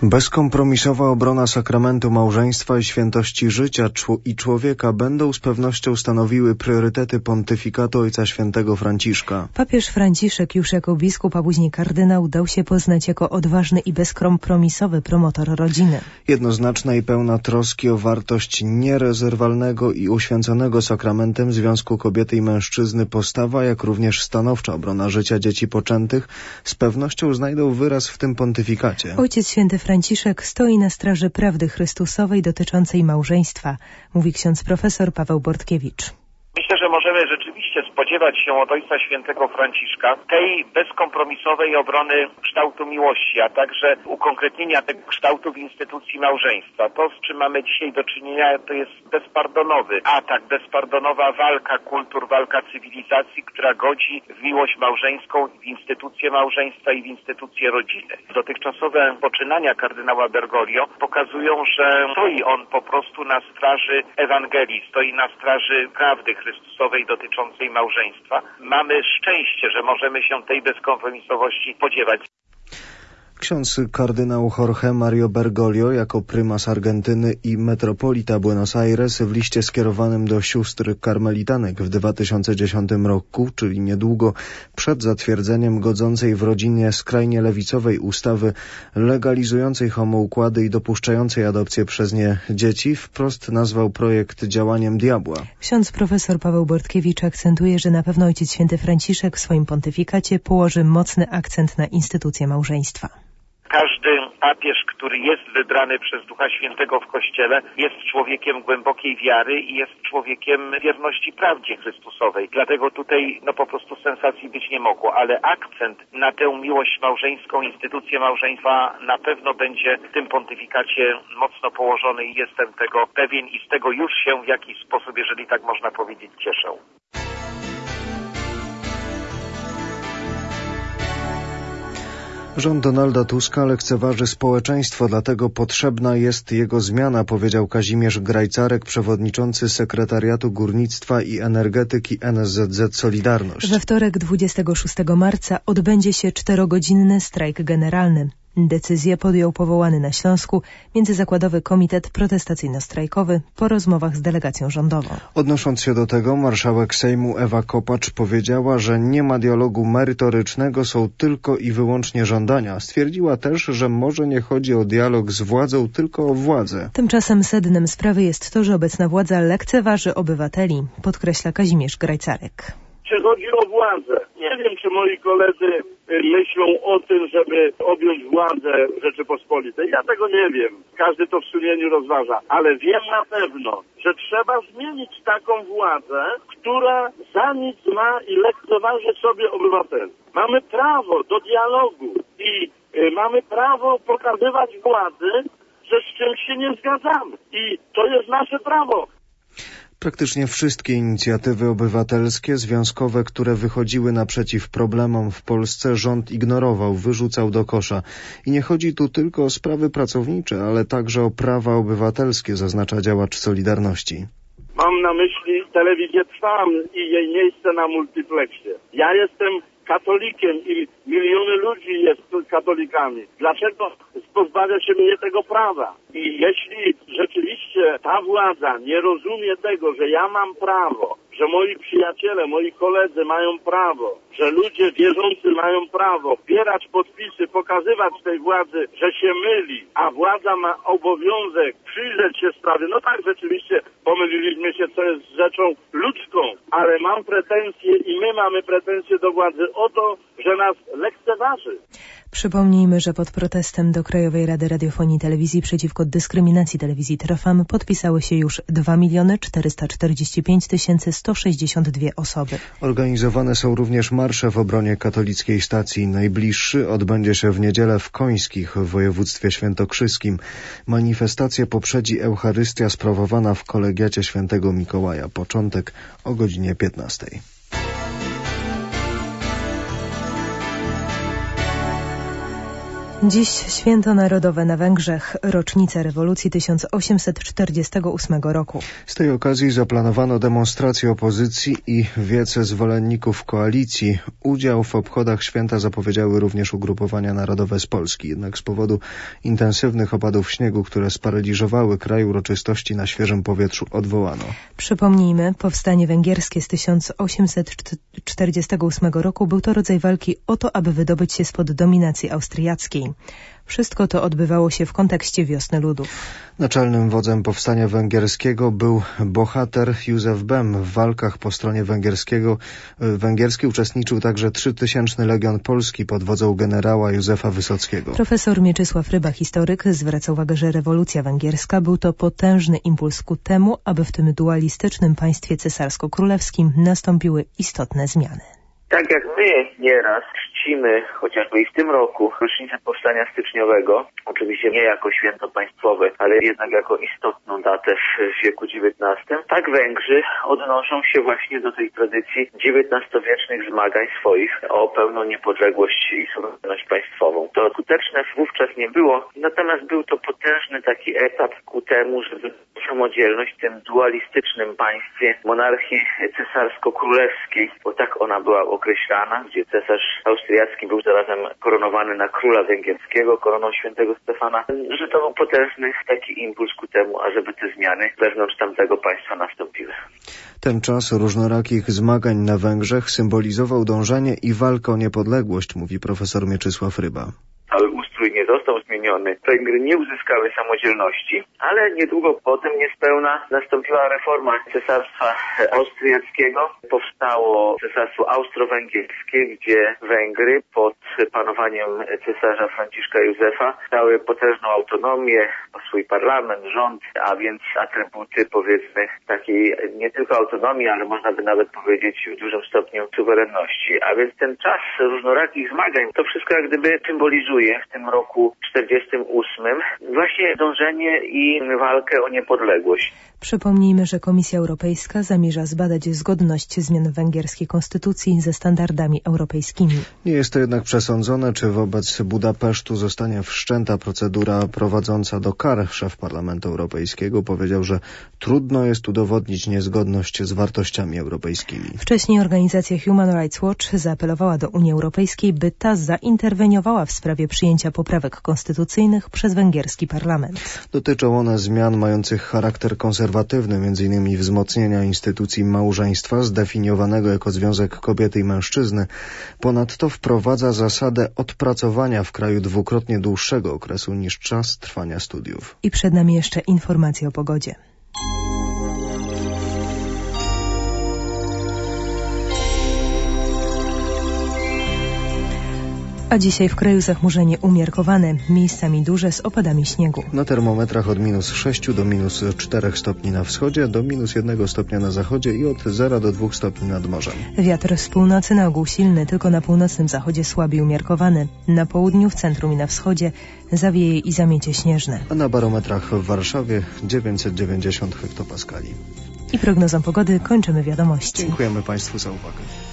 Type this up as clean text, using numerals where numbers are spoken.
Bezkompromisowa obrona sakramentu małżeństwa i świętości życia i człowieka będą z pewnością stanowiły priorytety pontyfikatu Ojca Świętego Franciszka. Papież Franciszek już jako biskup, a później kardynał dał się poznać jako odważny i bezkompromisowy promotor rodziny. Jednoznaczna i pełna troski o wartość nierozerwalnego i uświęconego sakramentem związku kobiety i mężczyzny postawa, jak również stanowcza obrona życia dzieci poczętych z pewnością znajdą wyraz w tym pontyfikacie. Ojciec Święty Franciszek stoi na straży prawdy chrystusowej dotyczącej małżeństwa, mówi ksiądz profesor Paweł Bortkiewicz. Myślę, że możemy rzeczywiście spodziewać się od Ojca Świętego Franciszka tej bezkompromisowej obrony kształtu miłości, a także ukonkretnienia tego kształtu w instytucji małżeństwa. To, z czym mamy dzisiaj do czynienia, to jest bezpardonowy atak, bezpardonowa walka kultur, walka cywilizacji, która godzi w miłość małżeńską, w instytucję małżeństwa i w instytucję rodziny. Dotychczasowe poczynania kardynała Bergoglio pokazują, że stoi on po prostu na straży Ewangelii, stoi na straży prawdy chrystusowej dotyczącej małżeństwa. Mamy szczęście, że możemy się tej bezkompromisowości spodziewać. Ksiądz kardynał Jorge Mario Bergoglio jako prymas Argentyny i metropolita Buenos Aires w liście skierowanym do sióstr karmelitanek w 2010 roku, czyli niedługo przed zatwierdzeniem godzącej w rodzinie skrajnie lewicowej ustawy legalizującej homoukłady i dopuszczającej adopcję przez nie dzieci, wprost nazwał projekt działaniem diabła. Ksiądz profesor Paweł Bortkiewicz akcentuje, że na pewno Ojciec Święty Franciszek w swoim pontyfikacie położy mocny akcent na instytucję małżeństwa. Każdy papież, który jest wybrany przez Ducha Świętego w Kościele, jest człowiekiem głębokiej wiary i jest człowiekiem wierności prawdzie Chrystusowej. Dlatego tutaj po prostu sensacji być nie mogło, ale akcent na tę miłość małżeńską, instytucję małżeństwa na pewno będzie w tym pontyfikacie mocno położony i jestem tego pewien i z tego już się w jakiś sposób, jeżeli tak można powiedzieć, cieszę. Rząd Donalda Tuska lekceważy społeczeństwo, dlatego potrzebna jest jego zmiana, powiedział Kazimierz Grajcarek, przewodniczący Sekretariatu Górnictwa i Energetyki NSZZ Solidarność. We wtorek 26 marca odbędzie się 4-godzinny strajk generalny. Decyzję podjął powołany na Śląsku Międzyzakładowy Komitet Protestacyjno-Strajkowy po rozmowach z delegacją rządową. Odnosząc się do tego, marszałek Sejmu Ewa Kopacz powiedziała, że nie ma dialogu merytorycznego, są tylko i wyłącznie żądania. Stwierdziła też, że może nie chodzi o dialog z władzą, tylko o władzę. Tymczasem sednem sprawy jest to, że obecna władza lekceważy obywateli, podkreśla Kazimierz Grajcarek. Czy chodzi o władzę? Nie wiem, czy moi koledzy myślą o tym, żeby objąć władzę Rzeczypospolitej. Ja tego nie wiem. Każdy to w sumieniu rozważa. Ale wiem na pewno, że trzeba zmienić taką władzę, która za nic ma i lekceważy sobie obywateli. Mamy prawo do dialogu i mamy prawo pokazywać władzy, że z czymś się nie zgadzamy. I to jest nasze prawo. Praktycznie wszystkie inicjatywy obywatelskie, związkowe, które wychodziły naprzeciw problemom w Polsce, rząd ignorował, wyrzucał do kosza. I nie chodzi tu tylko o sprawy pracownicze, ale także o prawa obywatelskie, zaznacza działacz Solidarności. Mam na myśli telewizję Trwam i jej miejsce na multiplexie. Ja jestem katolikiem i miliony ludzi jest katolikami. Dlaczego pozbawia się mnie tego prawa? I jeśli rzeczywiście ta władza nie rozumie tego, że ja mam prawo, że moi przyjaciele, moi koledzy mają prawo, że ludzie wierzący mają prawo zbierać podpisy, pokazywać tej władzy, że się myli, a władza ma obowiązek przyjrzeć się sprawie. No tak, rzeczywiście pomyliliśmy się, co jest rzeczą ludzką, ale mam pretensje i my mamy pretensje do władzy o to, że nas lekceważy. Przypomnijmy, że pod protestem do Krajowej Rady Radiofonii i Telewizji przeciwko dyskryminacji telewizji Trwam podpisały się już 2 445 162 osoby. Organizowane są również marsze w obronie katolickiej stacji. Najbliższy odbędzie się w niedzielę w Końskich w województwie świętokrzyskim. Manifestację poprzedzi Eucharystia sprawowana w kolegiacie Świętego Mikołaja. Początek o godzinie 15. Dziś święto narodowe na Węgrzech, rocznica rewolucji 1848 roku. Z tej okazji zaplanowano demonstrację opozycji i wiece zwolenników koalicji. Udział w obchodach święta zapowiedziały również ugrupowania narodowe z Polski. Jednak z powodu intensywnych opadów śniegu, które sparaliżowały kraj, uroczystości na świeżym powietrzu odwołano. Przypomnijmy, powstanie węgierskie z 1848 roku był to rodzaj walki o to, aby wydobyć się spod dominacji austriackiej. Wszystko to odbywało się w kontekście Wiosny Ludów. Naczelnym wodzem powstania węgierskiego był bohater Józef Bem. W walkach po stronie węgierskiej uczestniczył także 3000 Legion Polski pod wodzą generała Józefa Wysockiego. Profesor Mieczysław Ryba, historyk, zwraca uwagę, że rewolucja węgierska był to potężny impuls ku temu, aby w tym dualistycznym państwie cesarsko-królewskim nastąpiły istotne zmiany. Tak jak my nieraz czcimy, chociażby i w tym roku, rocznicę powstania styczniowego, oczywiście nie jako święto państwowe, ale jednak jako istotną datę w wieku XIX, tak Węgrzy odnoszą się właśnie do tej tradycji XIX-wiecznych zmagań swoich o pełną niepodległość i suwerenność państwową. To skuteczne wówczas nie było, natomiast był to potężny taki etap ku temu, żeby samodzielność w tym dualistycznym państwie monarchii cesarsko-królewskiej, bo tak ona była określana, gdzie cesarz austriacki był zarazem koronowany na króla węgierskiego, koroną świętego Stefana, że to był potężny taki impuls ku temu, ażeby te zmiany wewnątrz tamtego państwa nastąpiły. Ten czas różnorakich zmagań na Węgrzech symbolizował dążenie i walkę o niepodległość, mówi profesor Mieczysław Ryba. Cały ustrój nie został zmieniony. Węgry nie uzyskały samodzielności, ale niedługo potem niespełna nastąpiła reforma Cesarstwa Austriackiego. Powstało Cesarstwo Austro-Węgierskie, gdzie Węgry pod panowaniem cesarza Franciszka Józefa dały potężną autonomię, swój parlament, rząd, a więc atrybuty, powiedzmy, takiej nie tylko autonomii, ale można by nawet powiedzieć w dużym stopniu suwerenności. A więc ten czas różnorakich zmagań, to wszystko jak gdyby symbolizuje w tym roku 48 właśnie dążenie i walkę o niepodległość. Przypomnijmy, że Komisja Europejska zamierza zbadać zgodność zmian węgierskiej konstytucji ze standardami europejskimi. Nie jest to jednak przesądzone, czy wobec Budapesztu zostanie wszczęta procedura prowadząca do kar. Szef Parlamentu Europejskiego powiedział, że trudno jest udowodnić niezgodność z wartościami europejskimi. Wcześniej organizacja Human Rights Watch zaapelowała do Unii Europejskiej, by ta zainterweniowała w sprawie przyjęcia poprawek konstytucyjnych przez węgierski parlament. Dotyczą one zmian mających charakter konserwatywny, m.in. wzmocnienia instytucji małżeństwa zdefiniowanego jako związek kobiety i mężczyzny. Ponadto wprowadza zasadę odpracowania w kraju dwukrotnie dłuższego okresu niż czas trwania studiów. I przed nami jeszcze informacje o pogodzie. A dzisiaj w kraju zachmurzenie umiarkowane, miejscami duże z opadami śniegu. Na termometrach od -6 do -4 stopni na wschodzie, do -1 stopnia na zachodzie i od 0 do 2 stopni nad morzem. Wiatr z północy na ogół silny, tylko na północnym zachodzie słaby umiarkowany. Na południu, w centrum i na wschodzie zawieje i zamiecie śnieżne. A na barometrach w Warszawie 990 hektopaskali. I prognozą pogody kończymy wiadomości. Dziękujemy Państwu za uwagę.